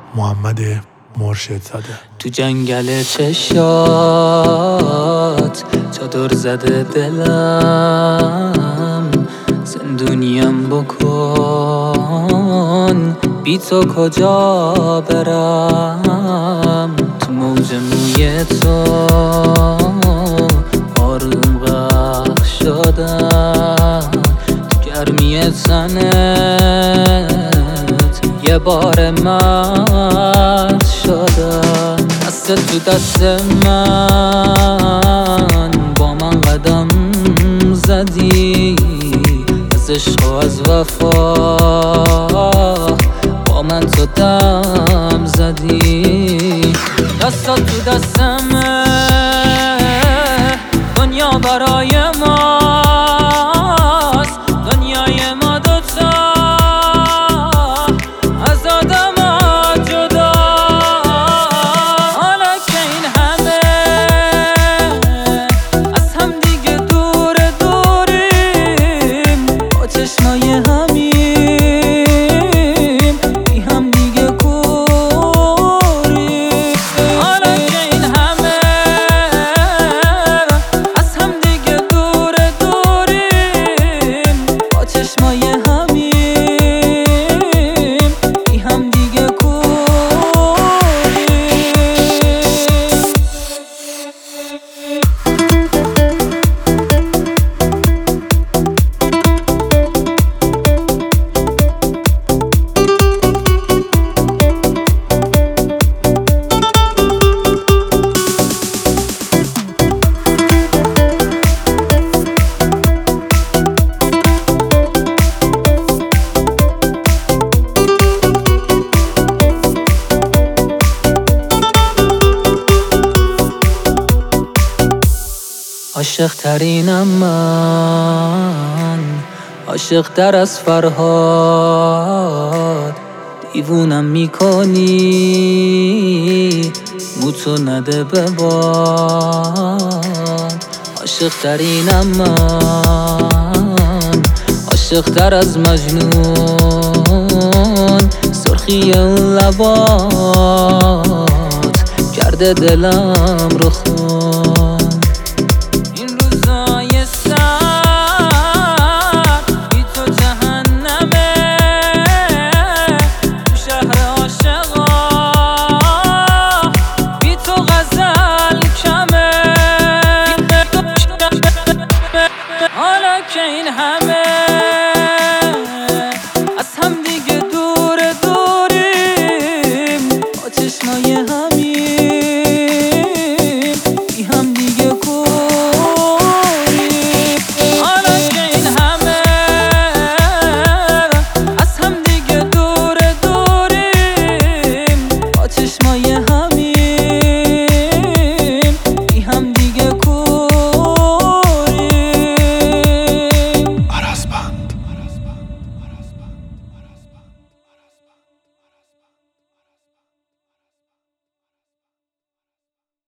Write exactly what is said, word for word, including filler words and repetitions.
محمد مرشد زاده. تو جنگل چشات چادر زده دلم، زندونیم بکن بی تو کجا برم. تو موج موی تو آروم غرق شدم، تو گرمی تنت یه بار مرد شدم. دست تو دست من با من قدم زدی، از عشق و از وفا با من تو دم زدی. دست تو دست من دنیا برای ماست، دنیای ما دوتا از آدم ها جدا. حالا که این همه از هم دیگه دور دوریم، با چشمای همیم بی هم دیگه کوریم. حالا که این همه از هم دیگه دور دوریم، با چشمای همیم بی هم دیگه عاشق ترینم من، عاشق تر از فرهاد. دیوونم میکنی موتو نده به باد. عاشق ترینم من، عاشق تر از مجنون. سرخی اون لبات کرده دلم رو خون. که این همه از هم دیگه دور دوریم، با چشمای همیم بی هم دیگه کوریم. حالا که این همه از هم دیگه دور دوریم، با چشمای